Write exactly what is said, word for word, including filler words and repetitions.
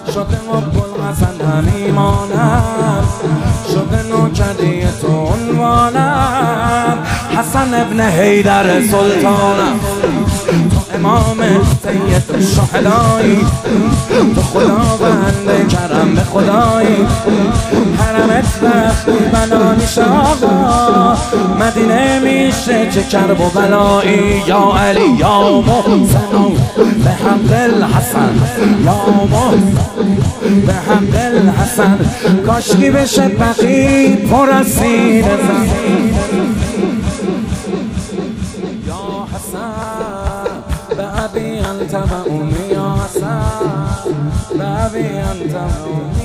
شده ابوالحسن همیمانم، شده نوکری تو عنوانم، حسن ابن حیدر سلطانم، تو امام سید الشهدایی، تو خداوند کرم به خدایی، حرمت وقتی بنا میشه آقا، مدینه میشه چه کرب و بلایی. یا علی یا محسن به حق الحسن، یا محسن به حق الحسن، کاشکی بشه بقی پر از سینه زن. یا حسن به ابی انت و امی، یا حسن به ابی انت و امی.